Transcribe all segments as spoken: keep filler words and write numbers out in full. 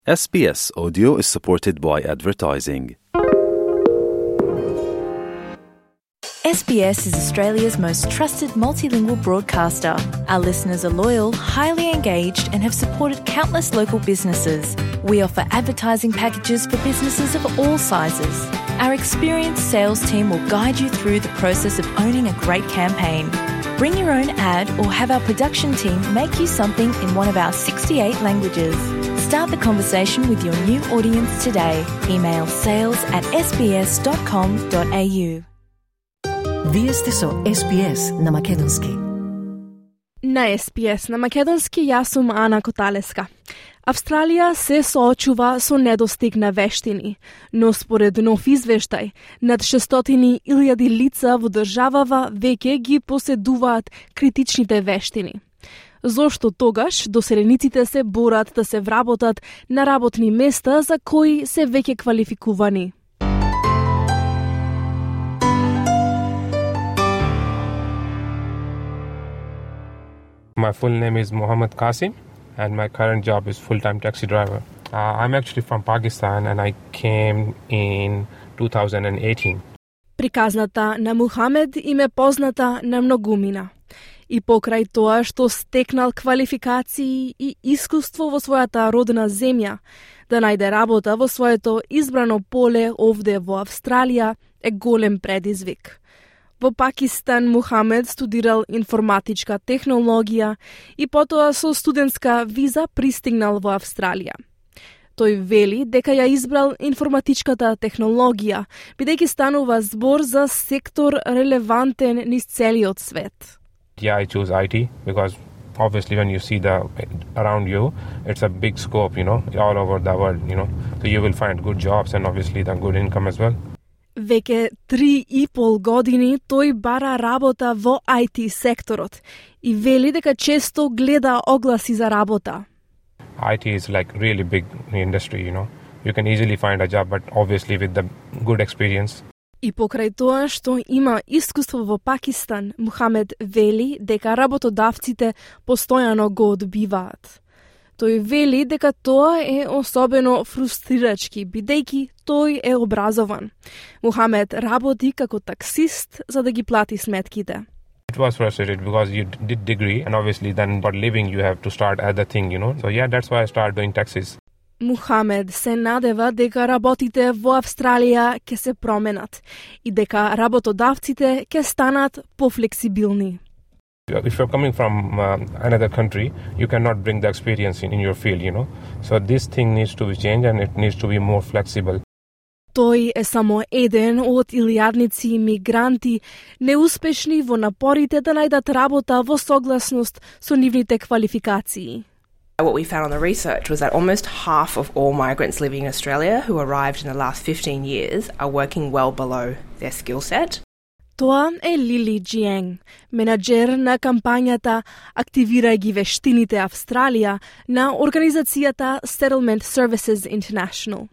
S B S Audio is supported by advertising. S B S is Australia's most trusted multilingual broadcaster. Our listeners are loyal, highly engaged, and have supported countless local businesses. We offer advertising packages for businesses of all sizes. Our experienced sales team will guide you through the process of owning a great campaign. Bring your own ad or have our production team make you something in one of our sixty-eight languages. Start the conversation with your new audience today. Email sales at s b s dot com dot a u. Вие сте со С Б С на македонски. На С Б С на македонски јас сум Ана Коталеска. Австралија се соочува со недостиг на вештини, но според нов извештај, над шестстотини илјади лица во државава веќе ги поседуваат критичните вештини. Зошто тогаш доселениците се борат да се вработат на работни места за кои се веќе квалификувани? My full name is Mohammed Qasim, and my current job is full-time taxi driver. Uh, I'm actually from Pakistan, and I came in two thousand eighteen. Приказната на Мухамед им е позната на многумина. И покрај тоа што стекнал квалификации и искуство во својата родна земја, да најде работа во своето избрано поле овде во Австралија е голем предизвик. Во Пакистан Мухамед студирал информатичка технологија и потоа со студентска виза пристигнал во Австралија. Тој вели дека ја избрал информатичката технологија, бидејќи станува збор за сектор релевантен низ целиот свет. Yeah, I choose I T because obviously when you see the around you, it's a big scope, you know, all over the world, you know. So you will find good jobs and obviously the good income as well. Веќе три и пол години тој бара работа во I T секторот и вели дека често гледа огласи за работа. I T is like really big industry, you know. You can easily find a job, but obviously with the good experience. И покрај тоа што има искуство во Пакистан, Мухамед вели дека работодавците постојано го одбиваат. Тој вели дека тоа е особено фрустрирачки, бидејќи тој е образован. Мухамед работи како таксист за да ги плати сметките. It was frustrated because you did degree and obviously then for living you have to start other thing, you know. So yeah, that's why I started doing taxis. Мухамед се надева дека работите во Австралија ќе се променат и дека работодавците ќе станат пофлексибилни. If you're coming from uh, another country, you cannot bring the experience in, in your field, you know. So this thing needs to be changed and it needs to be more flexible. Тој е само еден од илјадници мигранти неуспешни во напорите да најдат работа во согласност со нивните квалификации. What we found on the research was that almost half of all migrants living in Australia who arrived in the last fifteen years are working well below their skill set. Тоа е Лили Джиенг, менаџер на кампањата Активирај ги вештините Австралија на организацијата Settlement Services International.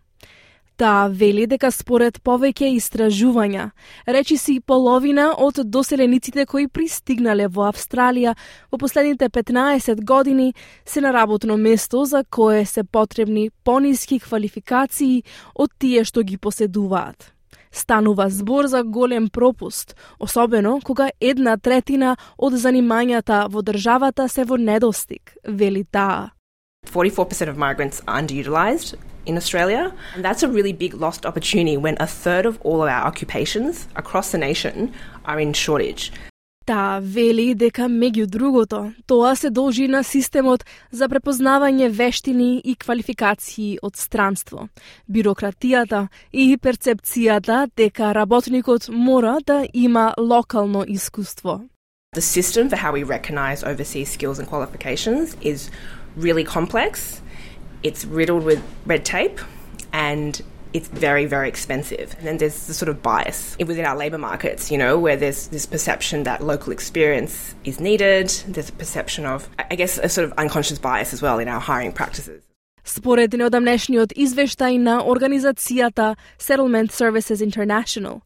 Таа вели дека според повеќе истражувања, речиси половина од доселениците кои пристигнале во Австралија во последните петнаесет години се на работно место за кое се потребни пониски квалификации од тие што ги поседуваат. Станува збор за голем пропуст, особено кога една третина од занимањата во државата се во недостиг, вели таа. forty-four percent of migrants are underutilised in Australia, and that's a really big lost opportunity when a third of all of our occupations across the nation are in shortage. Таа вели дека меѓу другото, тоа се должи на системот за препознавање вештини и квалификации од странство, бирократијата и перцепцијата дека работникот мора да има локално искуство. The system for how we recognise overseas skills and qualifications is really complex. It's riddled with red tape and it's very, very expensive. And then there's the sort of bias within our labour markets, you know, where there's this perception that local experience is needed. There's a perception of, I guess, a sort of unconscious bias as well in our hiring practices. Според неодамнешниот извештај на организацијата Settlement Services International,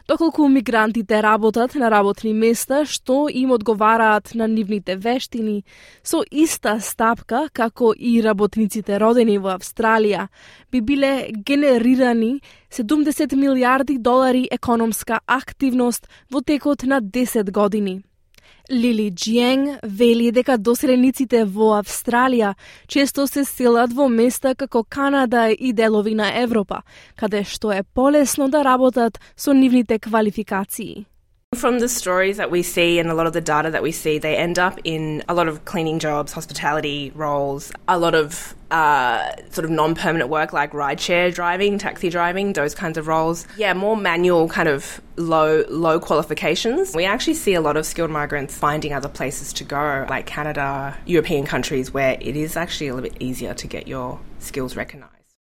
Доколку мигрантите работат на работни места што им одговараат на нивните вештини, со иста стапка како и работниците родени во Австралија, би биле генерирани седумдесет милиарди долари економска активност во текот на десет години. Лили Джиенг вели дека доселениците во Австралија често се селат во места како Канада и делови на Европа, каде што е полесно да работат со нивните квалификации. From the stories that we see and a lot of the data that we see, they end up in a lot of cleaning jobs, hospitality roles, a lot of uh, sort of non-permanent work like rideshare driving, taxi driving, those kinds of roles. Yeah, more manual kind of low low qualifications. We actually see a lot of skilled migrants finding other places to go, like Canada, European countries where it is actually a little bit easier to get your skills recognised.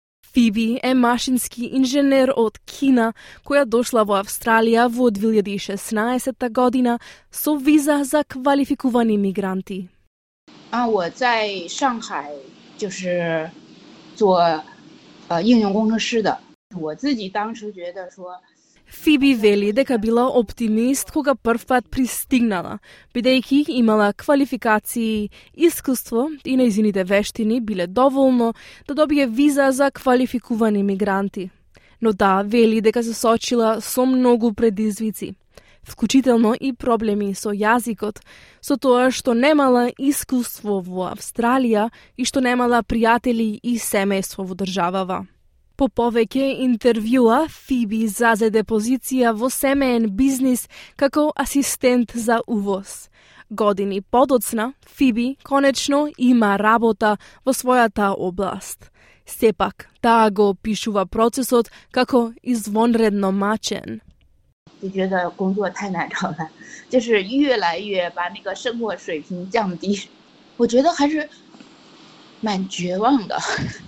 Фиби е машински инженер од Кина, која дошла во Австралија во две илјади и шеснаесетта година со виза за квалификувани мигранти. 啊，我在上海就是做呃应用工程师的。我自己当时觉得说 Фиби вели дека била оптимист кога првпат пристигнала, бидејќи имала квалификации, искуство и нејзините вештини биле доволно да добие виза за квалификувани мигранти. Но да, вели дека се соочила со многу предизвици, вклучително и проблеми со јазикот, со тоа што немала искуство во Австралија и што немала пријатели и семејство во државава. По повеќе интервјуа, Фиби зазеде позиција во семеен бизнис како асистент за увоз. Години подоцна, Фиби конечно има работа во својата област. Сепак, таа го опишува процесот како извонредно мачен. 就觉得工作太难找了，就是越来越把那个生活水平降低，我觉得还是蛮绝望的。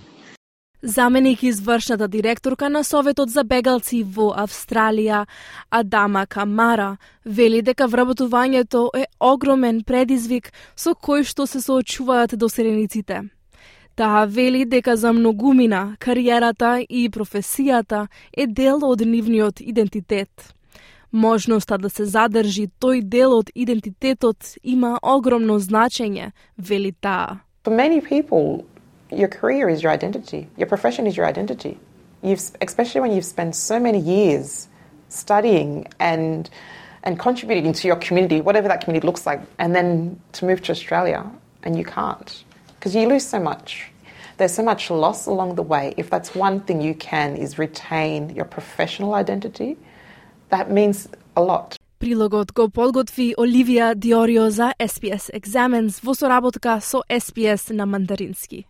Заменик извршната директорка на Советот за бегалци во Австралија, Адама Камара, вели дека вработувањето е огромен предизвик со кој што се соочуваат доселениците. Таа вели дека за многумина кариерата и професијата е дел од нивниот идентитет. Можноста да се задржи тој дел од идентитетот има огромно значење, вели таа. For many people, your career is your identity. Your profession is your identity. You've, especially when you've spent so many years studying and and contributing to your community, whatever that community looks like, and then to move to Australia, and you can't because you lose so much. There's so much loss along the way. If that's one thing you can is retain your professional identity, that means a lot. Прилогот го подготви Оливија Диорио за Ес Би Ес Examens во соработка со Ес Би Ес на мандарински.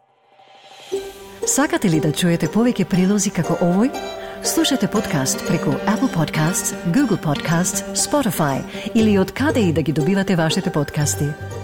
Сакате ли да чуете повеќе прилози како овој? Слушате подкаст преку Apple Podcasts, Google Podcasts, Spotify или од каде и да ги добивате вашите подкасти.